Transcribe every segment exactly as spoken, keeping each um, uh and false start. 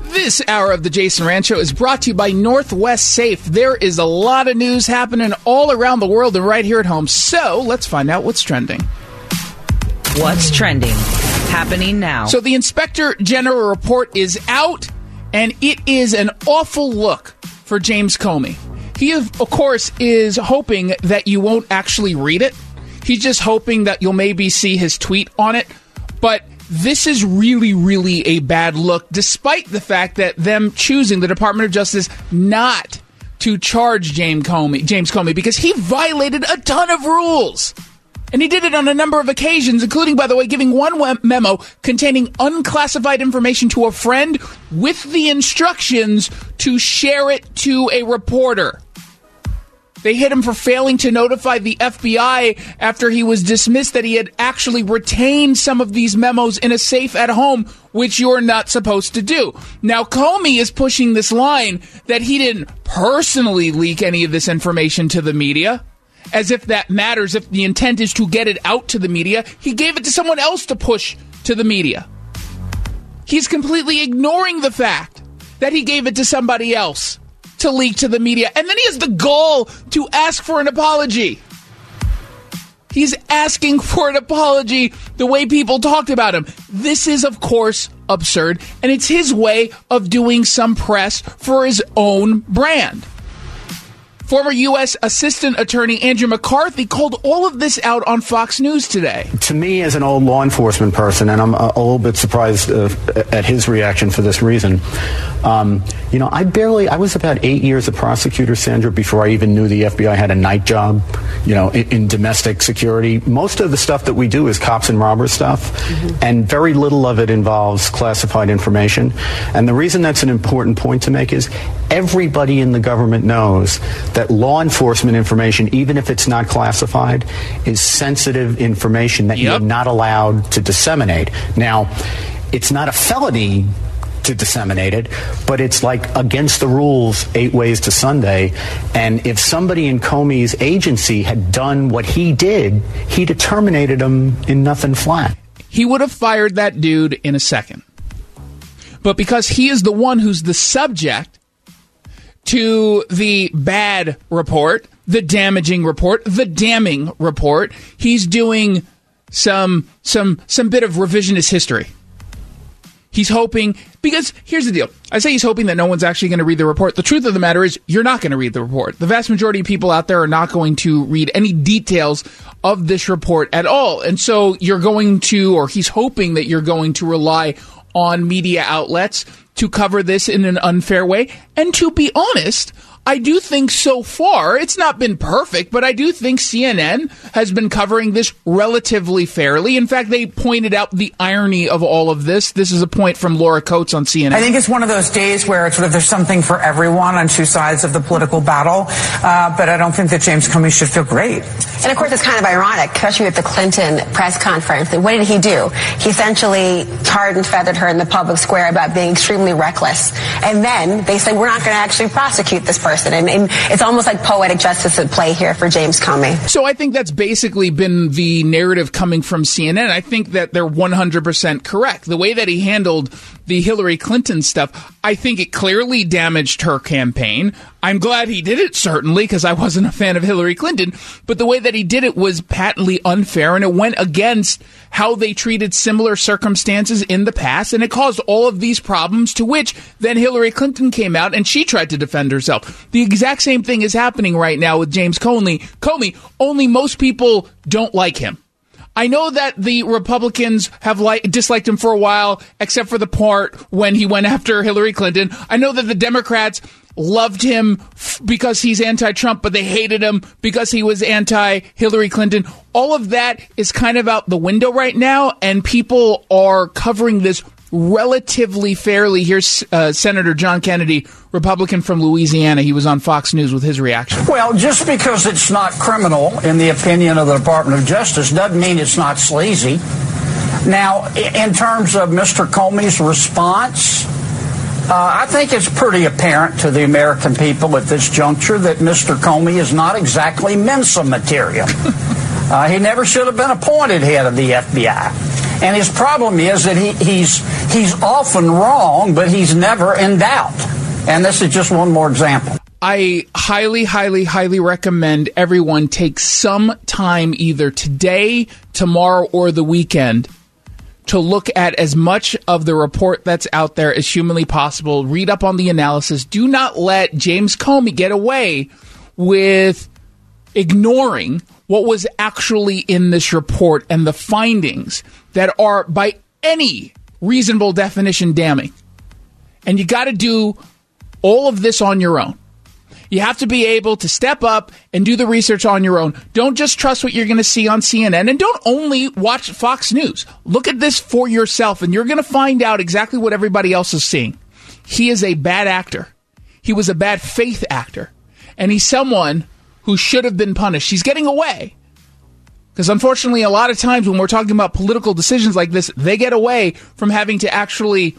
This hour of the Jason Rand Show is brought to you by Northwest Safe. There is a lot of news happening all around the world and right here at home. So let's find out what's trending. What's trending? Happening now. So the Inspector General report is out, and it is an awful look for James Comey. He, of course, is hoping that you won't actually read it. He's just hoping that you'll maybe see his tweet on it. But this is really, really a bad look, despite the fact that them choosing the Department of Justice not to charge James Comey, James Comey because he violated a ton of rules. And he did it on a number of occasions, including, by the way, giving one memo containing unclassified information to a friend with the instructions to share it to a reporter. They hit him for failing to notify the F B I after he was dismissed that he had actually retained some of these memos in a safe at home, which you're not supposed to do. Now, Comey is pushing this line that he didn't personally leak any of this information to the media, as if that matters. If the intent is to get it out to the media, he gave it to someone else to push to the media. He's completely ignoring the fact that he gave it to somebody else to leak to the media. And then he has the gall to ask for an apology. He's asking for an apology the way people talked about him. This is, of course, absurd. And it's his way of doing some press for his own brand. Former U S Assistant Attorney Andrew McCarthy called all of this out on Fox News today. To me, as an old law enforcement person, and I'm a, a little bit surprised uh, at his reaction for this reason, um, you know, I barely, I was about eight years a prosecutor, Sandra, before I even knew the F B I had a night job, you know, in, in domestic security. Most of the stuff that we do is cops and robbers stuff, mm-hmm. and very little of it involves classified information. And the reason that's an important point to make is everybody in the government knows that that law enforcement information, even if it's not classified, is sensitive information that yep. you're not allowed to disseminate. Now, it's not a felony to disseminate it, but it's like against the rules eight ways to Sunday. And if somebody in Comey's agency had done what he did, he'd have terminated him in nothing flat. He would have fired that dude in a second. But because he is the one who's the subject to the bad report, the damaging report, the damning report, he's doing some some some bit of revisionist history. He's hoping, because here's the deal. I say he's hoping that no one's actually going to read the report. The truth of the matter is you're not going to read the report. The vast majority of people out there are not going to read any details of this report at all. And so you're going to, or he's hoping that you're going to rely on media outlets to cover this in an unfair way. And to be honest, I do think so far, it's not been perfect, but I do think C N N has been covering this relatively fairly. In fact, they pointed out the irony of all of this. This is a point from Laura Coates on C N N. I think it's one of those days where it's sort of there's something for everyone on two sides of the political battle, uh, but I don't think that James Comey should feel great. And of course, it's kind of ironic, especially with the Clinton press conference. What did he do? He essentially tarred and feathered her in the public square about being extremely reckless. And then they said, we're not going to actually prosecute this person. And, and it's almost like poetic justice at play here for James Comey. So I think that's basically been the narrative coming from C N N. I think that they're one hundred percent correct. The way that he handled the Hillary Clinton stuff, I think it clearly damaged her campaign. I'm glad he did it, certainly, because I wasn't a fan of Hillary Clinton. But the way that he did it was patently unfair, and it went against how they treated similar circumstances in the past, and it caused all of these problems, to which then Hillary Clinton came out and she tried to defend herself. The exact same thing is happening right now with James Comey. Comey, only most people don't like him. I know that the Republicans have li- disliked him for a while, except for the part when he went after Hillary Clinton. I know that the Democrats loved him f- because he's anti-Trump, but they hated him because he was anti-Hillary Clinton. All of that is kind of out the window right now, and people are covering this relatively fairly. Here's uh, Senator John Kennedy, Republican from Louisiana. He was on Fox News with his reaction. Well, just because it's not criminal in the opinion of the Department of Justice doesn't mean it's not sleazy. Now, in terms of Mister Comey's response, uh, I think it's pretty apparent to the American people at this juncture that Mister Comey is not exactly Mensa material. uh, he never should have been appointed head of the F B I. And his problem is that he, he's he's often wrong, but he's never in doubt. And this is just one more example. I highly, highly, highly recommend everyone take some time either today, tomorrow, or the weekend to look at as much of the report that's out there as humanly possible. Read up on the analysis. Do not let James Comey get away with ignoring what was actually in this report and the findings that are, by any reasonable definition, damning. And you got to do all of this on your own. You have to be able to step up and do the research on your own. Don't just trust what you're going to see on C N N. And don't only watch Fox News. Look at this for yourself, and you're going to find out exactly what everybody else is seeing. He is a bad actor. He was a bad faith actor. And he's someone who should have been punished. He's getting away. Because unfortunately, a lot of times when we're talking about political decisions like this, they get away from having to actually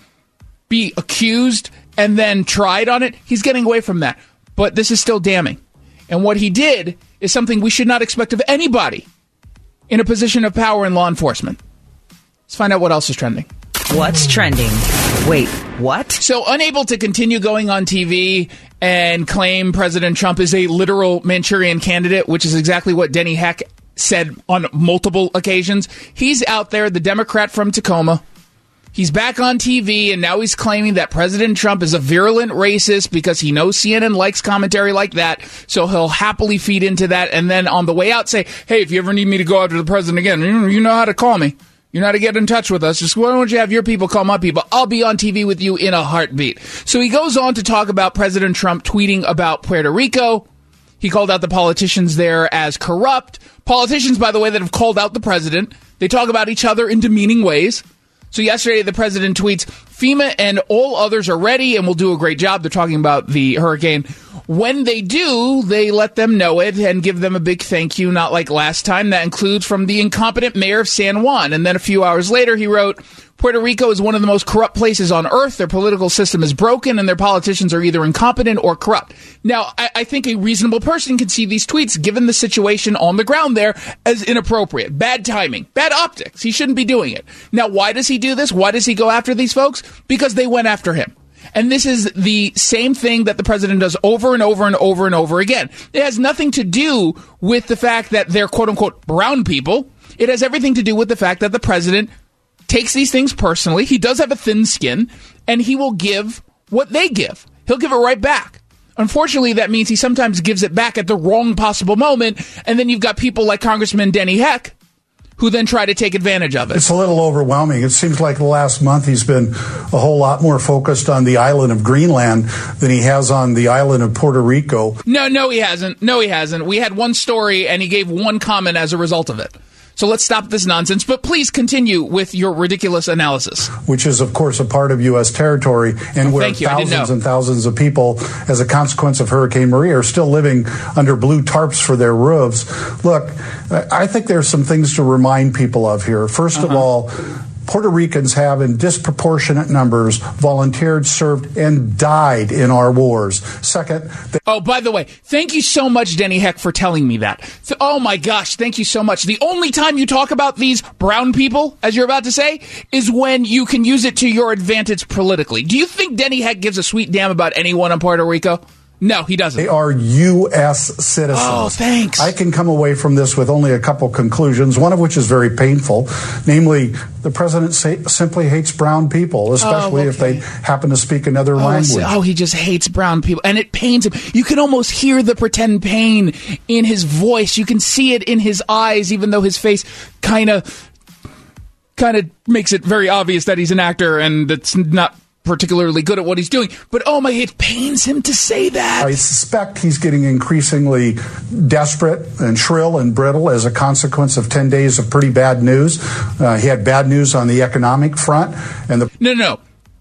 be accused and then tried on it. He's getting away from that. But this is still damning. And what he did is something we should not expect of anybody in a position of power in law enforcement. Let's find out what else is trending. What's trending? Wait, what? So, unable to continue going on T V and claim President Trump is a literal Manchurian candidate, which is exactly what Denny Heck said on multiple occasions. He's out there, the Democrat from Tacoma. He's back on T V, and now he's claiming that President Trump is a virulent racist because he knows C N N likes commentary like that, so he'll happily feed into that, and then on the way out say, hey, if you ever need me to go after the president again, you know how to call me. You know how to get in touch with us. Just why don't you have your people call my people? I'll be on T V with you in a heartbeat. So he goes on to talk about President Trump tweeting about Puerto Rico. He called out the politicians there as corrupt. Politicians, by the way, that have called out the president. They talk about each other in demeaning ways. So yesterday, the president tweets, FEMA and all others are ready and will do a great job. They're talking about the hurricane. When they do, they let them know it and give them a big thank you, not like last time. That includes from the incompetent mayor of San Juan. And then a few hours later, he wrote, Puerto Rico is one of the most corrupt places on earth. Their political system is broken, and their politicians are either incompetent or corrupt. Now, I, I think a reasonable person can see these tweets, given the situation on the ground there, as inappropriate. Bad timing. Bad optics. He shouldn't be doing it. Now, why does he do this? Why does he go after these folks? Because they went after him. And this is the same thing that the president does over and over and over and over again. It has nothing to do with the fact that they're quote-unquote brown people. It has everything to do with the fact that the president takes these things personally. He does have a thin skin, and he will give what they give. He'll give it right back. Unfortunately, that means he sometimes gives it back at the wrong possible moment, and then you've got people like Congressman Denny Heck who then try to take advantage of it. It's a little overwhelming. It seems like the last month he's been a whole lot more focused on the island of Greenland than he has on the island of Puerto Rico. No, no, he hasn't. No, he hasn't. We had one story, and he gave one comment as a result of it. So let's stop this nonsense, but please continue with your ridiculous analysis. Which is, of course, a part of U S territory, and oh, where thousands and thousands of people, as a consequence of Hurricane Maria, are still living under blue tarps for their roofs. Look, I think there's some things to remind people of here. First uh-huh. of all, Puerto Ricans have, in disproportionate numbers, volunteered, served, and died in our wars. Second... They- oh, by the way, thank you so much, Denny Heck, for telling me that. Th- oh, my gosh, thank you so much. The only time you talk about these brown people, as you're about to say, is when you can use it to your advantage politically. Do you think Denny Heck gives a sweet damn about anyone in Puerto Rico? No, he doesn't. They are U S citizens. Oh, thanks. I can come away from this with only a couple conclusions, one of which is very painful. Namely, the president say, simply hates brown people, especially oh, okay. if they happen to speak another oh, language. Oh, he just hates brown people. And it pains him. You can almost hear the pretend pain in his voice. You can see it in his eyes, even though his face kind of kind of makes it very obvious that he's an actor and it's not particularly good at what he's doing, but oh my, it pains him to say that. I suspect he's getting increasingly desperate and shrill and brittle as a consequence of ten days of pretty bad news. Uh, he had bad news on the economic front. and the No, no, no.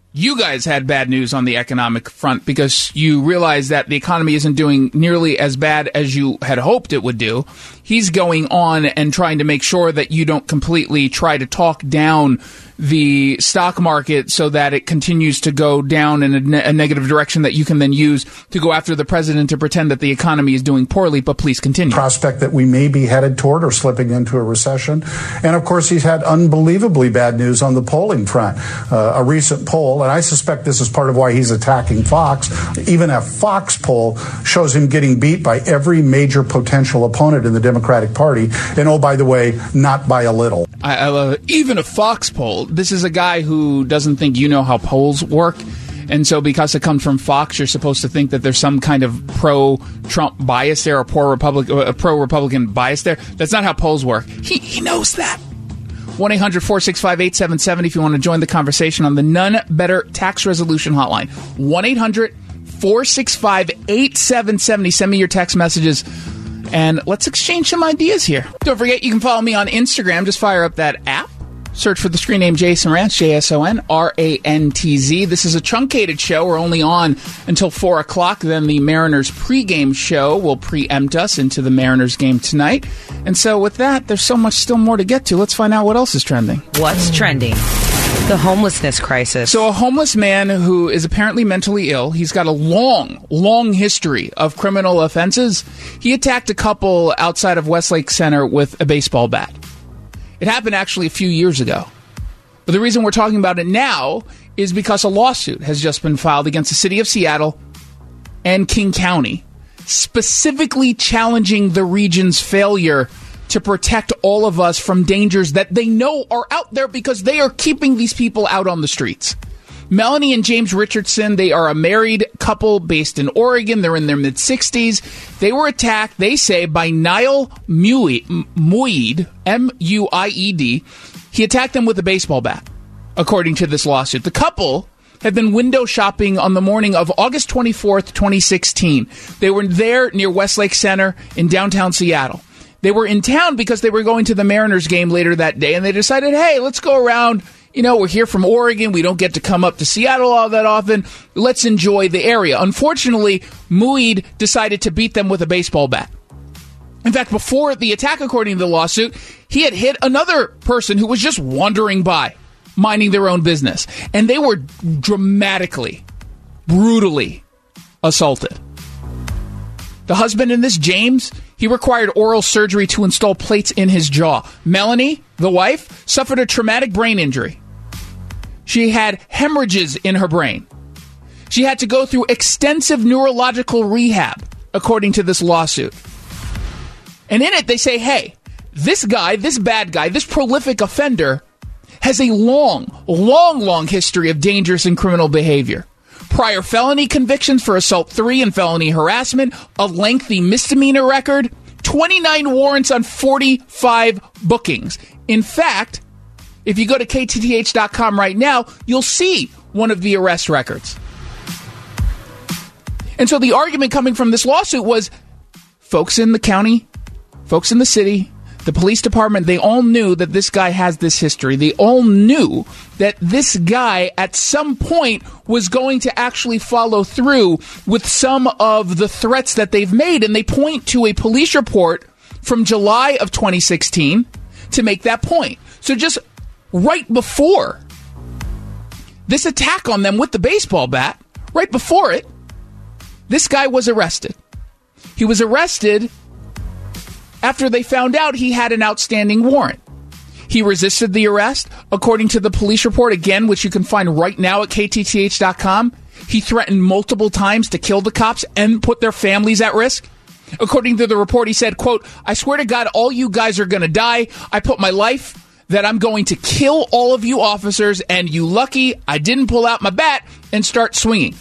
you guys had bad news on the economic front because you realize that the economy isn't doing nearly as bad as you had hoped it would do. He's going on and trying to make sure that you don't completely try to talk down the stock market so that it continues to go down in a, ne- a negative direction that you can then use to go after the president to pretend that the economy is doing poorly. But please continue. Prospect that we may be headed toward or slipping into a recession. And of course, he's had unbelievably bad news on the polling front. Uh, a recent poll, and I suspect this is part of why he's attacking Fox. Even a Fox poll shows him getting beat by every major potential opponent in the Democratic Party. And oh, by the way, not by a little. I, I love it. Even a Fox poll. This is a guy who doesn't think you know how polls work. And so because it comes from Fox, you're supposed to think that there's some kind of pro-Trump bias there, or pro-Republican, uh, pro-Republican bias there. That's not how polls work. He, he knows that. one eight hundred four six five eight seven seven if you want to join the conversation on the None Better Tax Resolution Hotline. one eight hundred four six five eight seven seven zero. Send me your text messages. And let's exchange some ideas here. Don't forget, you can follow me on Instagram. Just fire up that app. Search for the screen name Jason Rantz, J S O N R A N T Z. This is a truncated show. We're only on until four o'clock. Then the Mariners pregame show will preempt us into the Mariners game tonight. And so with that, there's so much still more to get to. Let's find out what else is trending. What's trending? The homelessness crisis. So a homeless man who is apparently mentally ill. He's got a long, long history of criminal offenses. He attacked a couple outside of Westlake Center with a baseball bat. It happened actually a few years ago. But the reason we're talking about it now is because a lawsuit has just been filed against the city of Seattle and King County, specifically challenging the region's failure to protect all of us from dangers that they know are out there because they are keeping these people out on the streets. Melanie and James Richardson, they are a married couple based in Oregon. They're in their mid-sixties. They were attacked, they say, by Niall Muid, M U I E D. He attacked them with a baseball bat, according to this lawsuit. The couple had been window shopping on the morning of August twenty-fourth, twenty sixteen. They were there near Westlake Center in downtown Seattle. They were in town because they were going to the Mariners game later that day, and they decided, hey, let's go around. You know, we're here from Oregon. We don't get to come up to Seattle all that often. Let's enjoy the area. Unfortunately, Muid decided to beat them with a baseball bat. In fact, before the attack, according to the lawsuit, he had hit another person who was just wandering by, minding their own business. And they were dramatically, brutally assaulted. The husband in this, James, he required oral surgery to install plates in his jaw. Melanie, the wife, suffered a traumatic brain injury. She had hemorrhages in her brain. She had to go through extensive neurological rehab, according to this lawsuit. And in it, they say, hey, this guy, this bad guy, this prolific offender has a long, long, long history of dangerous and criminal behavior. Prior felony convictions for assault three and felony harassment, a lengthy misdemeanor record, twenty-nine warrants on forty-five bookings. In fact, if you go to K T T H dot com right now, you'll see one of the arrest records. And so the argument coming from this lawsuit was folks in the county, folks in the city, the police department, they all knew that this guy has this history. They all knew that this guy at some point was going to actually follow through with some of the threats that they've made. And they point to a police report from July of twenty sixteen to make that point. So just right before this attack on them with the baseball bat, right before it, this guy was arrested. He was arrested after they found out he had an outstanding warrant. He resisted the arrest. According to the police report, again, which you can find right now at K T T H dot com, he threatened multiple times to kill the cops and put their families at risk. According to the report, he said, quote, I swear to God, all you guys are going to die. I put my life that I'm going to kill all of you officers, and you lucky I didn't pull out my bat and start swinging.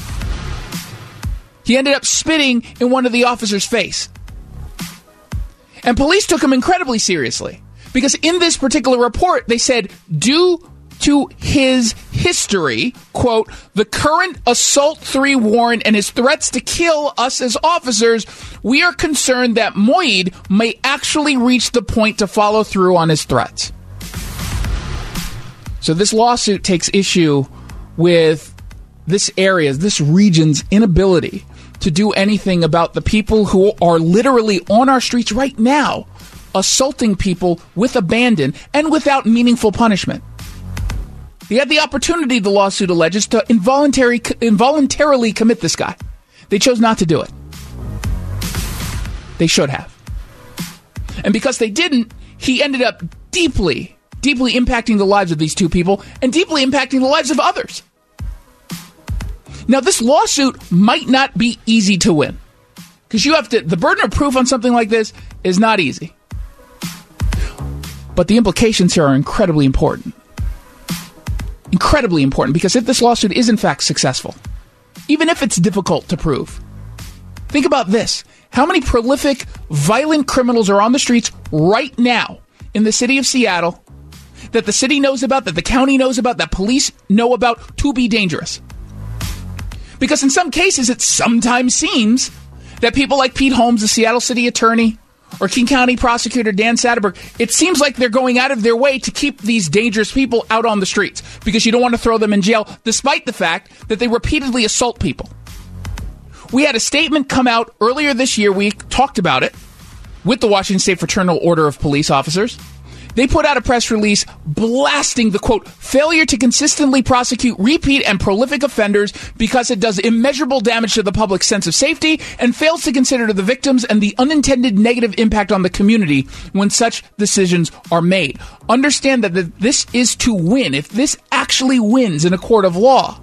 He ended up spitting in one of the officers' face. And police took him incredibly seriously because in this particular report, they said, due to his history, quote, the current assault three warrant and his threats to kill us as officers, we are concerned that Muid may actually reach the point to follow through on his threats. So this lawsuit takes issue with this area, this region's inability to do anything about the people who are literally on our streets right now, assaulting people with abandon and without meaningful punishment. They had the opportunity, the lawsuit alleges, to involuntary, involuntarily commit this guy. They chose not to do it. They should have. And because they didn't, he ended up deeply, deeply impacting the lives of these two people and deeply impacting the lives of others. Now, this lawsuit might not be easy to win because you have to, the burden of proof on something like this is not easy. But the implications here are incredibly important. Incredibly important, because if this lawsuit is in fact successful, even if it's difficult to prove, think about this. How many prolific, violent criminals are on the streets right now in the city of Seattle that the city knows about, that the county knows about, that police know about to be dangerous? Because in some cases, it sometimes seems that people like Pete Holmes, the Seattle city attorney, or King County prosecutor Dan Satterberg, it seems like they're going out of their way to keep these dangerous people out on the streets because you don't want to throw them in jail, despite the fact that they repeatedly assault people. We had a statement come out earlier this year. We talked about it with the Washington State Fraternal Order of Police Officers. They put out a press release blasting the, quote, failure to consistently prosecute repeat and prolific offenders because it does immeasurable damage to the public's sense of safety and fails to consider the victims and the unintended negative impact on the community when such decisions are made. Understand that this is to win. If this actually wins in a court of law,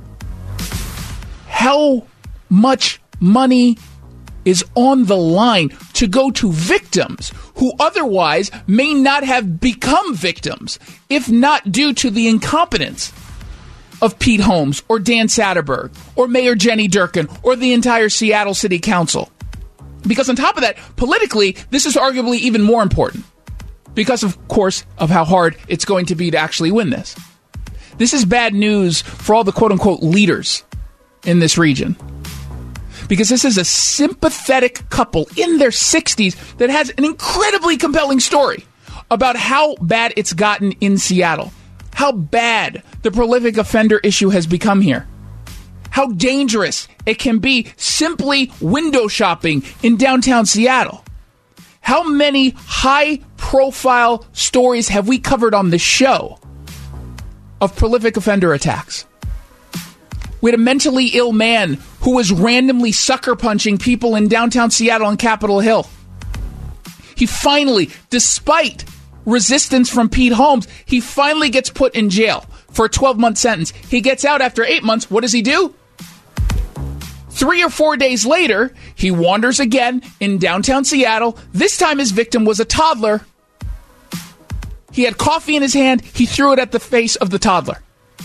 how much money is on the line to go to victims who otherwise may not have become victims, if not due to the incompetence of Pete Holmes or Dan Satterberg or Mayor Jenny Durkin or the entire Seattle City Council. Because on top of that, politically, this is arguably even more important because, of course, of how hard it's going to be to actually win this. This is bad news for all the quote-unquote leaders in this region. Because this is a sympathetic couple in their sixties that has an incredibly compelling story about how bad it's gotten in Seattle, how bad the prolific offender issue has become here, how dangerous it can be simply window shopping in downtown Seattle. How many high-profile stories have we covered on the show of prolific offender attacks? We had a mentally ill man who was randomly sucker punching people in downtown Seattle on Capitol Hill. He finally, despite resistance from Pete Holmes, he finally gets put in jail for a twelve-month sentence. He gets out after eight months. What does he do? Three or four days later, he wanders again in downtown Seattle. This time his victim was a toddler. He had coffee in his hand. He threw it at the face of the toddler.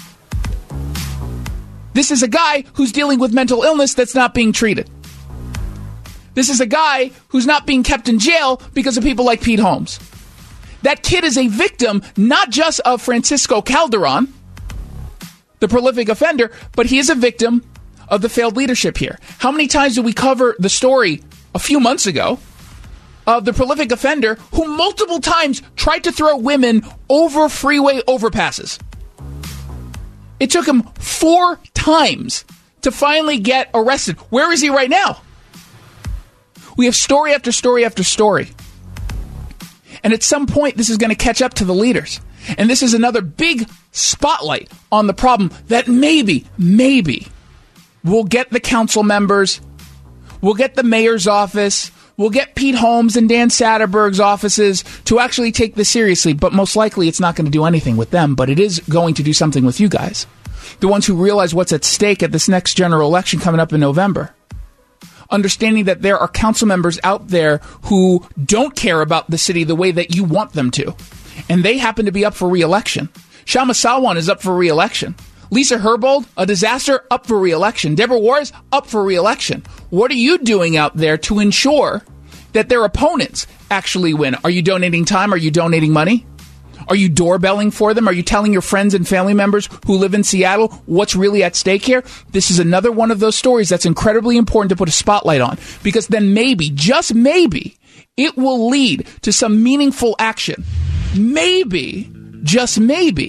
This is a guy who's dealing with mental illness that's not being treated. This is a guy who's not being kept in jail because of people like Pete Holmes. That kid is a victim not just of Francisco Calderon, the prolific offender, but he is a victim of the failed leadership here. How many times did we cover the story a few months ago of the prolific offender who multiple times tried to throw women over freeway overpasses? It took him four times to finally get arrested. Where is he right now? We have story after story after story. And at some point, this is going to catch up to the leaders. And this is another big spotlight on the problem that maybe, maybe we'll get the council members, we'll get the mayor's office, we'll get Pete Holmes and Dan Satterberg's offices to actually take this seriously, but most likely it's not going to do anything with them, but it is going to do something with you guys, the ones who realize what's at stake at this next general election coming up in November. Understanding that there are council members out there who don't care about the city the way that you want them to, and they happen to be up for re-election. Kshama Sawant is up for re-election. Lisa Herbold, a disaster, up for re-election. Deborah Juarez, up for re-election. What are you doing out there to ensure that their opponents actually win? Are you donating time? Are you donating money? Are you doorbelling for them? Are you telling your friends and family members who live in Seattle what's really at stake here? This is another one of those stories that's incredibly important to put a spotlight on, because then maybe, just maybe, it will lead to some meaningful action. Maybe, just maybe,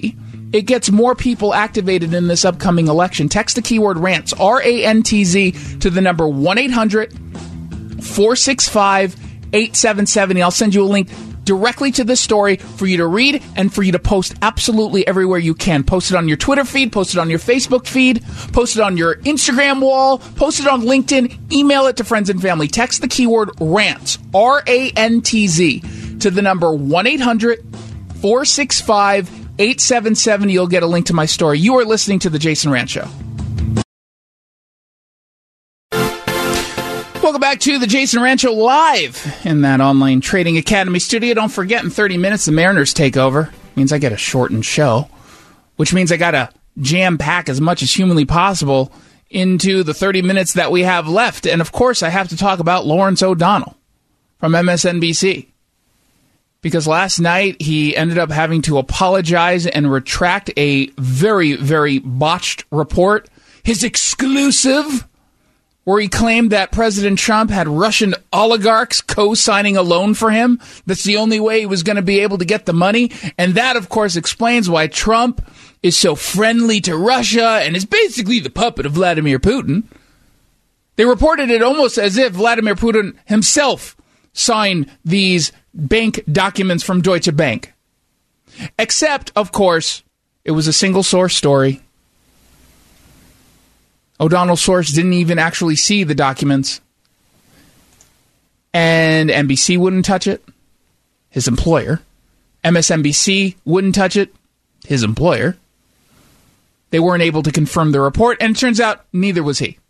it gets more people activated in this upcoming election. Text the keyword RANTZ, R A N T Z, to the number one eight hundred four six five eight seven seven zero. I'll send you a link directly to this story for you to read and for you to post absolutely everywhere you can. Post it on your Twitter feed, post it on your Facebook feed, post it on your Instagram wall, post it on LinkedIn, email it to friends and family. Text the keyword RANTZ, R A N T Z, to the number one eight hundred four six five eight seven seven. You'll get a link to my story. You are listening to The Jason Rantz Show. Welcome back to the Jason Rantz Show live in that online trading academy studio. Don't forget, in thirty minutes, the Mariners take over. Means I get a shortened show, which means I got to jam-pack as much as humanly possible into the thirty minutes that we have left. And, of course, I have to talk about Lawrence O'Donnell from M S N B C. Because last night he ended up having to apologize and retract a very, very botched report. His exclusive, where he claimed that President Trump had Russian oligarchs co-signing a loan for him. That's the only way he was going to be able to get the money. And that, of course, explains why Trump is so friendly to Russia and is basically the puppet of Vladimir Putin. They reported it almost as if Vladimir Putin himself signed these bank documents from Deutsche Bank. Except, of course, it was a single source story. O'Donnell's source didn't even actually see the documents. And N B C wouldn't touch it. His employer. M S N B C wouldn't touch it. His employer. They weren't able to confirm the report, and it turns out neither was he.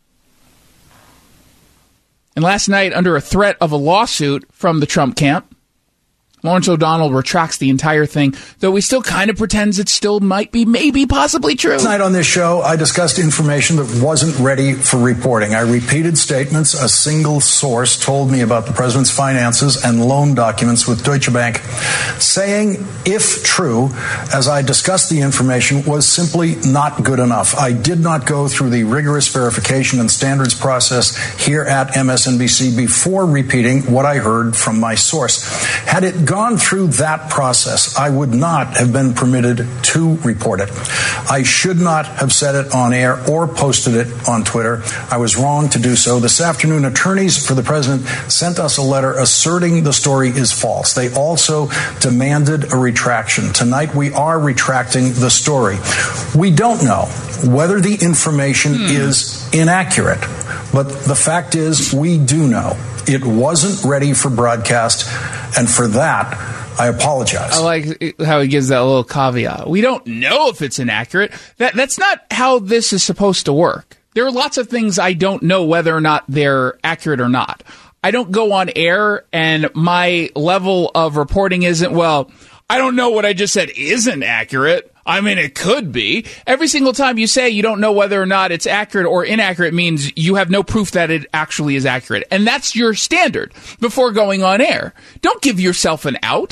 And last night, under a threat of a lawsuit from the Trump camp, Lawrence O'Donnell retracts the entire thing, though he still kind of pretends it still might be, maybe, possibly true. Tonight on this show, I discussed information that wasn't ready for reporting. I repeated statements a single source told me about the president's finances and loan documents with Deutsche Bank, saying, if true, as I discussed the information, was simply not good enough. I did not go through the rigorous verification and standards process here at M S N B C before repeating what I heard from my source. Had it gone through that process, I would not have been permitted to report it. I should not have said it on air or posted it on Twitter. I was wrong to do so. This afternoon, attorneys for the president sent us a letter asserting the story is false. They also demanded a retraction. Tonight, we are retracting the story. We don't know whether the information hmm. is inaccurate, but the fact is we do know it wasn't ready for broadcast. And for that, I apologize. I like how he gives that little caveat. We don't know if it's inaccurate. That That's not how this is supposed to work. There are lots of things I don't know whether or not they're accurate or not. I don't go on air and my level of reporting isn't, well, I don't know what I just said isn't accurate. I mean, it could be. Every single time you say you don't know whether or not it's accurate or inaccurate means you have no proof that it actually is accurate. And that's your standard before going on air. Don't give yourself an out.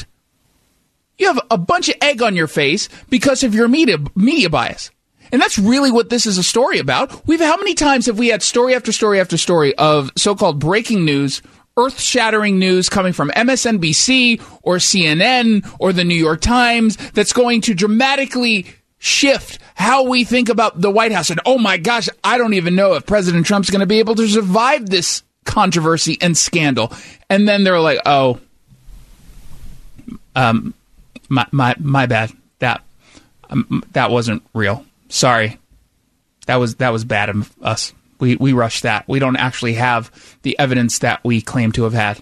You have a bunch of egg on your face because of your media media bias. And that's really what this is a story about. We've how many times have we had story after story after story of so-called breaking news, earth-shattering news coming from M S N B C or C N N or the New York Times that's going to dramatically shift how we think about the White House. And, oh, my gosh, I don't even know if President Trump's going to be able to survive this controversy and scandal. And then they're like, oh, um, my my my bad. That um, that wasn't real. Sorry. That was that was bad of us. We we rushed that. We don't actually have the evidence that we claim to have had.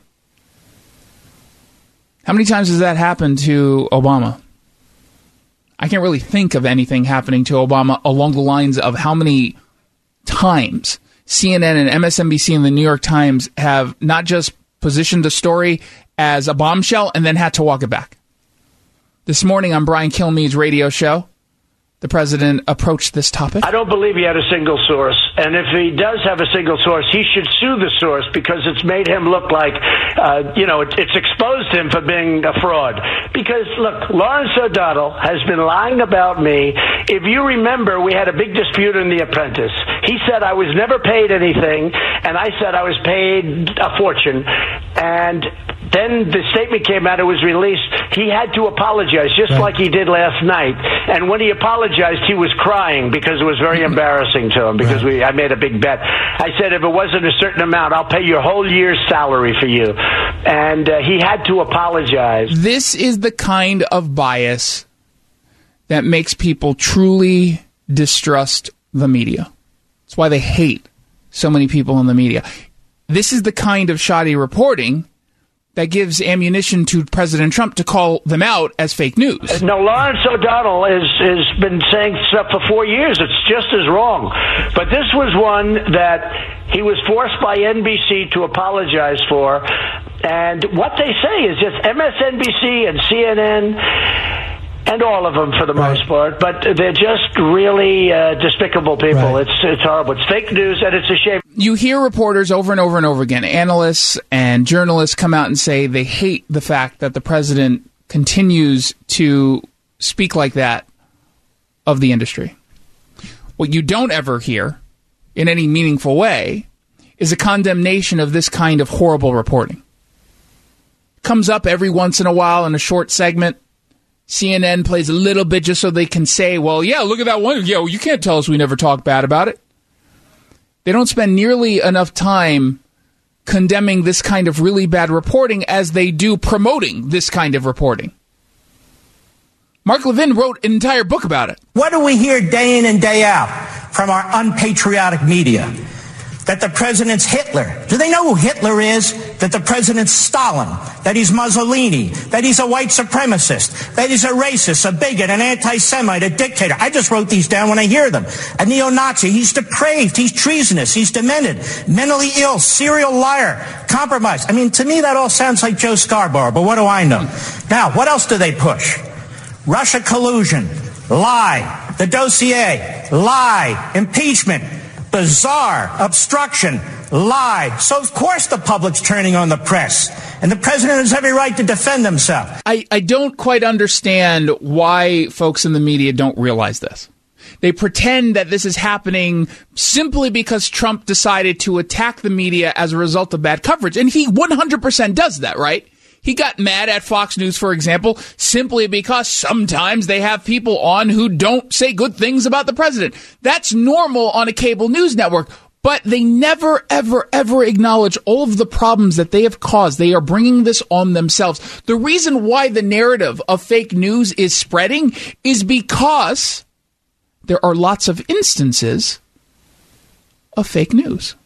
How many times has that happened to Obama? I can't really think of anything happening to Obama along the lines of how many times C N N and M S N B C and the New York Times have not just positioned the story as a bombshell and then had to walk it back. This morning on Brian Kilmeade's radio show, the president approached this topic. I don't believe he had a single source. And if he does have a single source, he should sue the source because it's made him look like, uh, you know, it, it's exposed him for being a fraud. Because, look, Lawrence O'Donnell has been lying about me. If you remember, we had a big dispute in The Apprentice. He said I was never paid anything, and I said I was paid a fortune. And then the statement came out, it was released. he had to apologize, just right. like he did last night. And when he apologized, he was crying because it was very embarrassing to him, because right. we I made a big bet. I said, if it wasn't a certain amount, I'll pay your whole year's salary for you. And uh, he had to apologize. This is the kind of bias that makes people truly distrust the media. That's why they hate so many people in the media. This is the kind of shoddy reporting that gives ammunition to President Trump to call them out as fake news. No, Lawrence O'Donnell has, has been saying stuff for four years. It's just as wrong. But this was one that he was forced by N B C to apologize for. And what they say is just M S N B C and C N N and all of them for the right. most part, but they're just really uh, despicable people. Right. It's it's horrible. It's fake news, and it's a shame. You hear reporters over and over and over again, analysts and journalists come out and say they hate the fact that the president continues to speak like that of the industry. What you don't ever hear in any meaningful way is a condemnation of this kind of horrible reporting. It comes up every once in a while in a short segment. C N N plays a little bit just so they can say, well, yeah, look at that one. Yeah, well, you can't tell us we never talked bad about it. They don't spend nearly enough time condemning this kind of really bad reporting as they do promoting this kind of reporting. Mark Levin wrote an entire book about it. What do we hear day in and day out from our unpatriotic media? That the president's Hitler. Do they know who Hitler is? That the president's Stalin. That he's Mussolini. That he's a white supremacist. That he's a racist, a bigot, an anti-Semite, a dictator. I just wrote these down when I hear them. A neo-Nazi. He's depraved. He's treasonous. He's demented. Mentally ill. Serial liar. Compromised. I mean, to me, that all sounds like Joe Scarborough, but what do I know? Now, what else do they push? Russia collusion. Lie. The dossier. Lie. Impeachment. Bizarre, obstruction, lie. So, of course, the public's turning on the press. And the president has every right to defend himself. I, I don't quite understand why folks in the media don't realize this. They pretend that this is happening simply because Trump decided to attack the media as a result of bad coverage. And he one hundred percent does that, right? He got mad at Fox News, for example, simply because sometimes they have people on who don't say good things about the president. That's normal on a cable news network, but they never, ever, ever acknowledge all of the problems that they have caused. They are bringing this on themselves. The reason why the narrative of fake news is spreading is because there are lots of instances of fake news.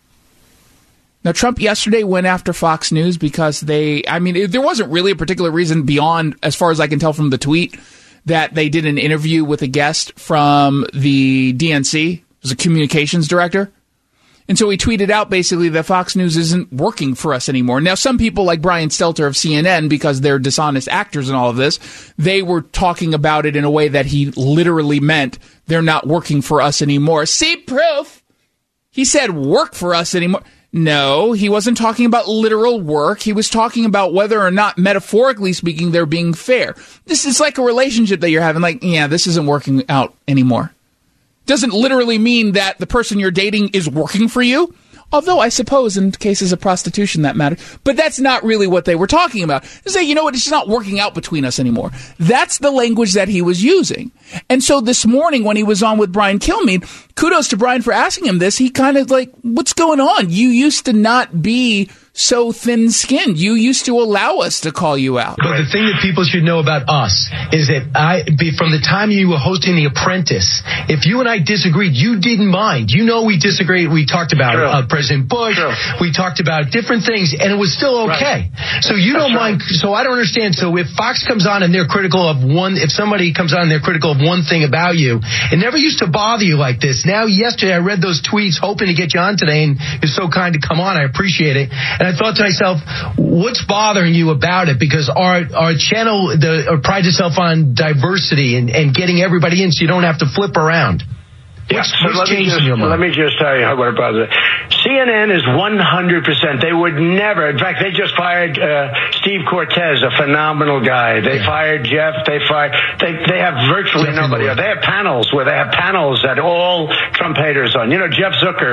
Now, Trump yesterday went after Fox News because they, I mean, it, there wasn't really a particular reason beyond, as far as I can tell from the tweet, that they did an interview with a guest from the D N C. It was a communications director. And so he tweeted out basically that Fox News isn't working for us anymore. Now, some people like Brian Stelter of C N N, because they're dishonest actors and all of this, they were talking about it in a way that he literally meant they're not working for us anymore. See proof. He said work for us anymore. No, he wasn't talking about literal work. He was talking about whether or not, metaphorically speaking, they're being fair. This is like a relationship that you're having. Like, yeah, this isn't working out anymore. Doesn't literally mean that the person you're dating is working for you. Although I suppose in cases of prostitution that matters. But that's not really what they were talking about. They say, you know what, it's just not working out between us anymore. That's the language that he was using. And so this morning when he was on with Brian Kilmeade, kudos to Brian for asking him this. He kind of like, what's going on? You used to not be so thin-skinned. You used to allow us to call you out. But the thing that people should know about us is that I, from the time you were hosting The Apprentice, if you and I disagreed, you didn't mind. You know we disagreed. We talked about uh, President Bush. True. We talked about different things, and it was still okay. Right. So you That's don't right. mind. So I don't understand. So if Fox comes on and they're critical of one, if somebody comes on and they're critical of one thing about you, it never used to bother you like this. Now, yesterday, I read those tweets hoping to get you on today, and you're so kind to come on. I appreciate it. And I thought to myself, what's bothering you about it? Because our our channel the, uh, prides itself on diversity and, and getting everybody in so you don't have to flip around. Yeah, what's, so what's let, me just, let me just tell you what it bothers. C N N is one hundred percent. They would never. In fact, they just fired uh, Steve Cortez, a phenomenal guy. They yeah. fired Jeff. They fired. They they have virtually Jeff nobody. They have panels where they have panels that all Trump haters on. You know, Jeff Zucker is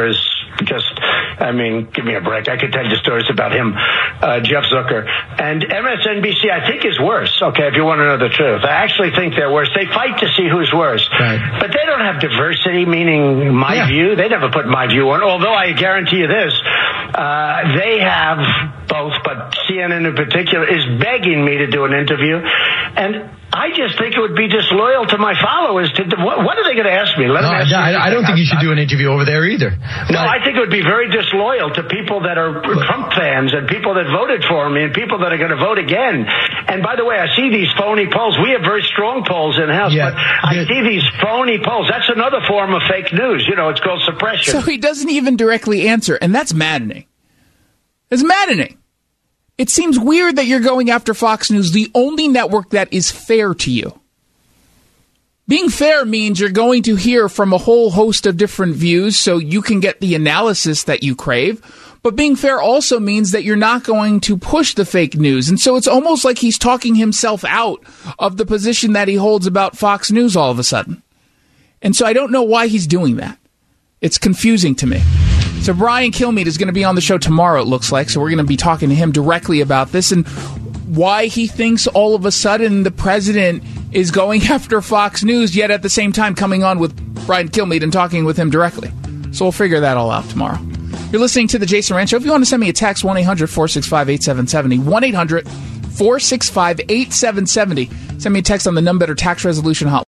just, I mean, give me a break. I could tell you stories about him, uh, Jeff Zucker. And M S N B C, I think, is worse, okay, if you want to know the truth. I actually think they're worse. They fight to see who's worse. Right. But they don't have diversity, meaning my yeah. view. They never put my view on, although I guarantee you this, uh, they have both, but C N N in particular is begging me to do an interview. And I just think it would be disloyal to my followers. To what, what are they going to ask me? Let no, them ask I, me I don't think you should do an interview over there either. No, I think it would be very disloyal to people that are Trump fans and people that voted for me and people that are going to vote again. And by the way, I see these phony polls. We have very strong polls in the House, yeah, but I see these phony polls. That's another form of fake news. You know, it's called suppression. So he doesn't even directly answer, and that's maddening. It's maddening. It seems weird that you're going after Fox News, the only network that is fair to you. Being fair means you're going to hear from a whole host of different views so you can get the analysis that you crave. But being fair also means that you're not going to push the fake news. And so it's almost like he's talking himself out of the position that he holds about Fox News all of a sudden. And so I don't know why he's doing that. It's confusing to me. So Brian Kilmeade is going to be on the show tomorrow, it looks like. So we're going to be talking to him directly about this and why he thinks all of a sudden the president is going after Fox News, yet at the same time coming on with Brian Kilmeade and talking with him directly. So we'll figure that all out tomorrow. You're listening to The Jason Rant Show. If you want to send me a text, one eight hundred four six five eight seven seven zero. one eight hundred four six five eight seven seven zero. Send me a text on the Num Better Tax Resolution Hotline.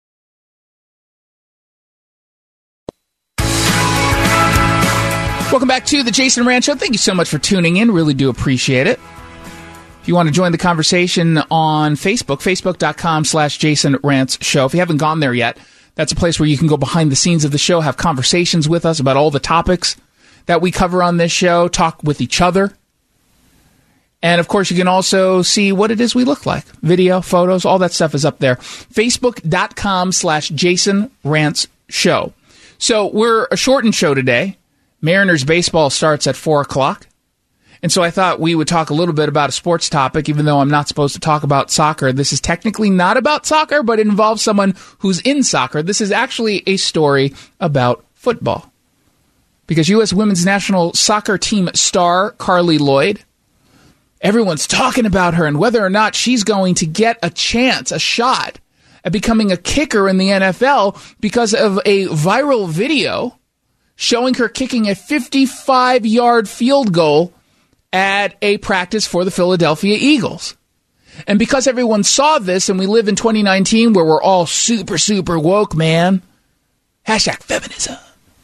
Welcome back to The Jason Rant Show. Thank you so much for tuning in. Really do appreciate it. If you want to join the conversation on Facebook, facebook.com slash Jason Rants Show. If you haven't gone there yet, that's a place where you can go behind the scenes of the show, have conversations with us about all the topics that we cover on this show, talk with each other. And, of course, you can also see what it is we look like. Video, photos, all that stuff is up there. Facebook.com slash Jason Rants Show. So we're a shortened show today. Mariners baseball starts at four o'clock. And so I thought we would talk a little bit about a sports topic, even though I'm not supposed to talk about soccer. This is technically not about soccer, but it involves someone who's in soccer. This is actually a story about football. Because U S women's national soccer team star Carly Lloyd, everyone's talking about her and whether or not she's going to get a chance, a shot at becoming a kicker in the N F L because of a viral video showing her kicking a fifty-five-yard field goal at a practice for the Philadelphia Eagles. And because everyone saw this, and we live in twenty nineteen where we're all super, super woke, man, hashtag feminism,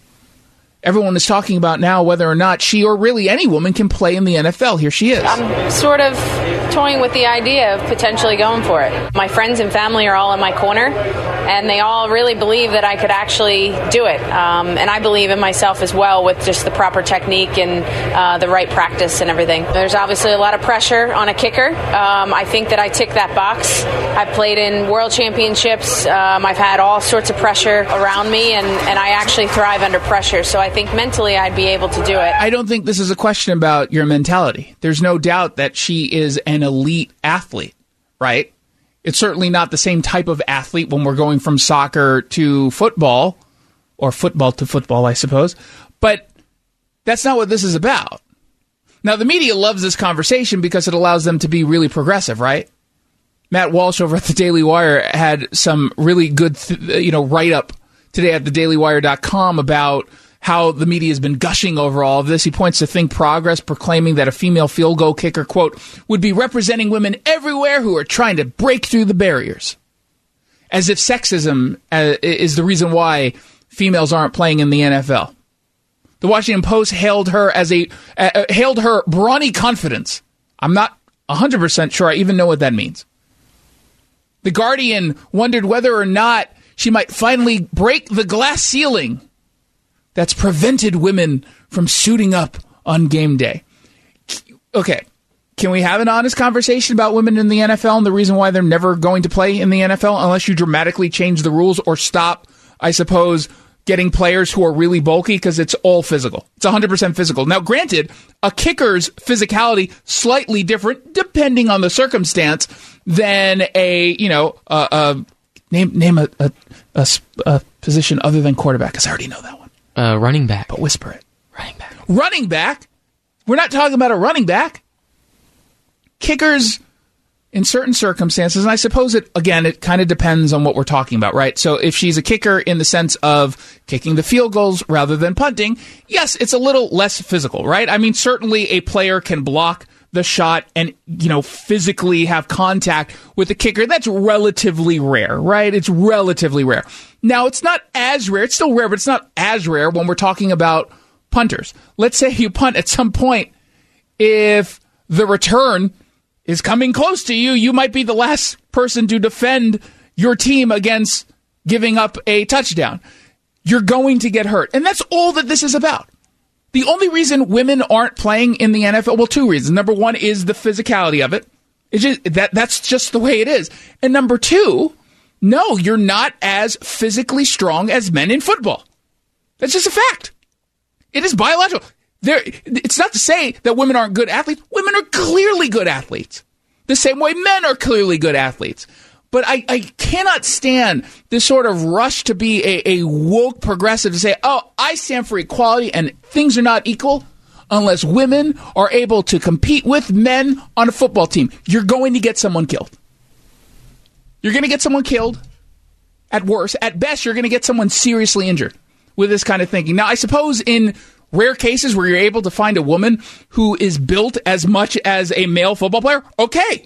everyone is talking about now whether or not she or really any woman can play in the N F L. Here she is. I'm sort of toying with the idea of potentially going for it. My friends and family are all in my corner, and they all really believe that I could actually do it. Um, and I believe in myself as well with just the proper technique and uh, the right practice and everything. There's obviously a lot of pressure on a kicker. Um, I think that I tick that box. I've played in world championships. Um, I've had all sorts of pressure around me, and, and I actually thrive under pressure. So I think mentally I'd be able to do it. I don't think this is a question about your mentality. There's no doubt that she is an elite athlete, right? It's certainly not the same type of athlete when we're going from soccer to football, or football to football, I suppose. But that's not what this is about. Now, the media loves this conversation because it allows them to be really progressive, right? Matt Walsh over at the Daily Wire had some really good, th- you know, write-up today at the daily wire dot com about how the media has been gushing over all of this. He points to Think Progress, proclaiming that a female field goal kicker, quote, would be representing women everywhere who are trying to break through the barriers. As if sexism uh, is the reason why females aren't playing in the N F L. The Washington Post hailed her as a uh, hailed her brawny confidence. I'm not one hundred percent sure I even know what that means. The Guardian wondered whether or not she might finally break the glass ceiling that's prevented women from suiting up on game day. Okay, can we have an honest conversation about women in the N F L and the reason why they're never going to play in the N F L unless you dramatically change the rules or stop, I suppose, getting players who are really bulky, because it's all physical. It's one hundred percent physical. Now, granted, a kicker's physicality slightly different depending on the circumstance than a, you know, uh, uh, name name a, a, a, a position other than quarterback, because I already know that one. Uh, running back. But whisper it. Running back. Running back, we're not talking about a running back. Kickers, in certain circumstances, and I suppose it, again, it kind of depends on what we're talking about, right? So if she's a kicker in the sense of kicking the field goals rather than punting, yes, it's a little less physical, right? I mean, certainly a player can block the shot and, you know, physically have contact with the kicker. That's relatively rare, right? It's relatively rare. Now, it's not as rare. It's still rare, but it's not as rare when we're talking about punters. Let's say you punt at some point. If the return is coming close to you, you might be the last person to defend your team against giving up a touchdown. You're going to get hurt. And that's all that this is about. The only reason women aren't playing in the N F L, well, two reasons. Number one is the physicality of it. It's just, that, that's just the way it is. And number two, no, you're not as physically strong as men in football. That's just a fact. It is biological. There, it's not to say that women aren't good athletes. Women are clearly good athletes. The same way men are clearly good athletes. But I, I cannot stand this sort of rush to be a, a woke progressive to say, oh, I stand for equality and things are not equal unless women are able to compete with men on a football team. You're going to get someone killed. You're going to get someone killed. At worst, at best, you're going to get someone seriously injured with this kind of thinking. Now, I suppose in rare cases where you're able to find a woman who is built as much as a male football player, okay.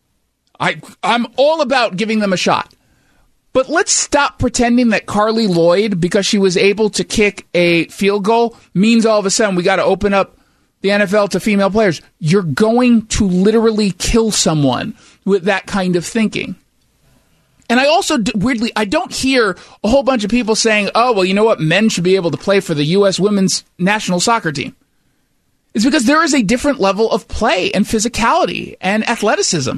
I, I'm all about giving them a shot. But let's stop pretending that Carly Lloyd, because she was able to kick a field goal, means all of a sudden we got to open up the N F L to female players. You're going to literally kill someone with that kind of thinking. And I also, weirdly, I don't hear a whole bunch of people saying, oh, well, you know what? Men should be able to play for the U S women's national soccer team. It's because there is a different level of play and physicality and athleticism.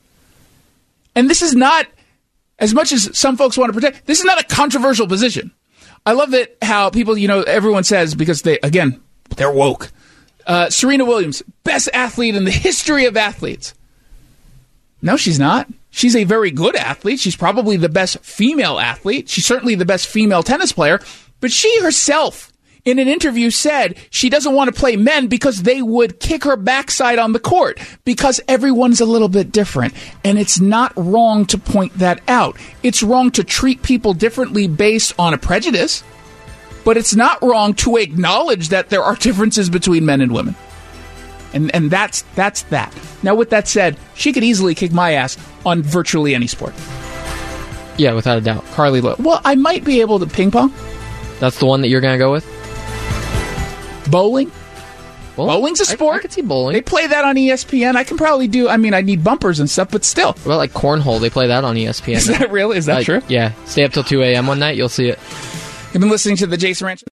And this is not, as much as some folks want to protect, this is not a controversial position. I love that how people, you know, everyone says, because they, again, they're woke. Uh, Serena Williams, best athlete in the history of athletes. No, she's not. She's a very good athlete. She's probably the best female athlete. She's certainly the best female tennis player. But she herself, in an interview, said she doesn't want to play men because they would kick her backside on the court, because everyone's a little bit different. And it's not wrong to point that out. It's wrong to treat people differently based on a prejudice, but it's not wrong to acknowledge that there are differences between men and women. And and that's that's that. Now, with that said, she could easily kick my ass on virtually any sport. Yeah, without a doubt. Carly Lloyd. Well, I might be able to ping pong. That's the one that you're going to go with? Bowling. Well, Bowling's a sport. I, I could see bowling. They play that on E S P N. I can probably do, I mean, I need bumpers and stuff, but still. What about like cornhole? They play that on E S P N. Is that real? Is that like, true? Yeah. Stay up till two a.m. one night, you've seen it. You've been listening to the Jason Ranch.